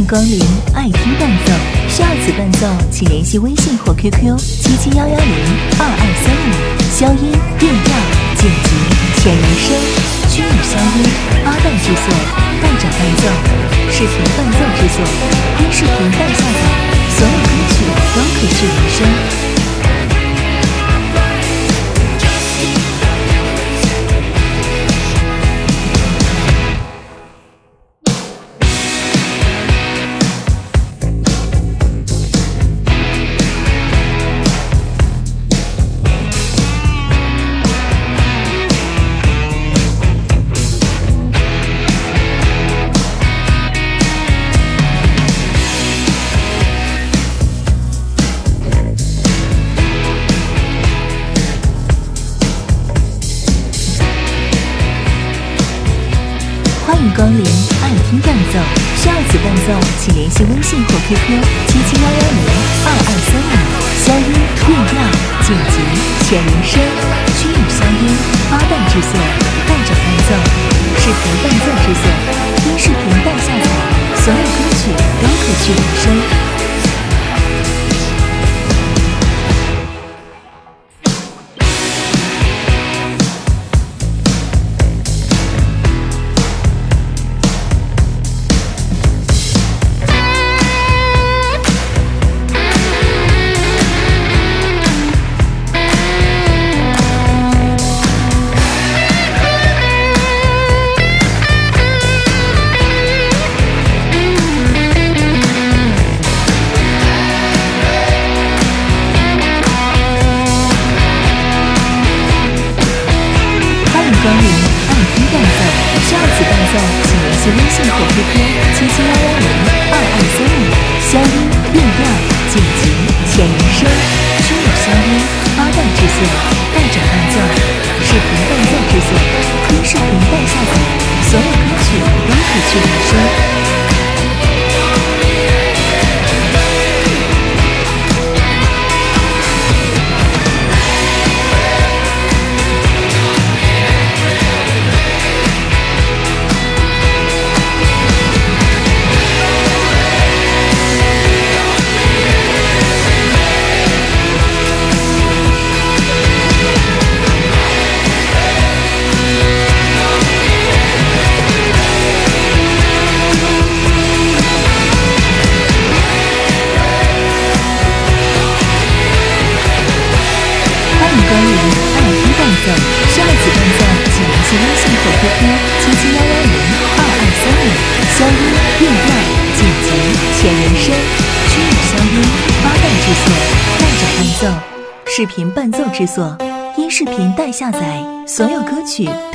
光临爱听伴奏，需要此伴奏请联系微信或 QQ 771102235，消音、变调、剪辑、浅人声、虚拟消音、八段制作、带转伴奏、视频伴奏制作、音视频带下载，所有歌曲都可去原声。欢迎光临爱听伴奏，需要此伴奏请联系微信或 QQ 771102235，消音、变调、剪辑、浅人声、虚拟消音、八段制作、带转伴奏、视频伴奏制作、音视频带下载，所有歌曲都可去原声。光临爱听伴奏，需要此伴奏请联系微信或 QQ 771102235，消音、变调、剪辑、浅人声、虚拟消音、八段制作、带转伴奏、视频伴奏制作、音视频带下载，所有歌曲都可去原声。光临爱听伴奏，需要此伴奏请联系微信或 QQ 771102235，消音、变调、剪辑、浅人声、虚拟消音、八段制作、带转伴奏、视频伴奏制作、音视频带下载，所有歌曲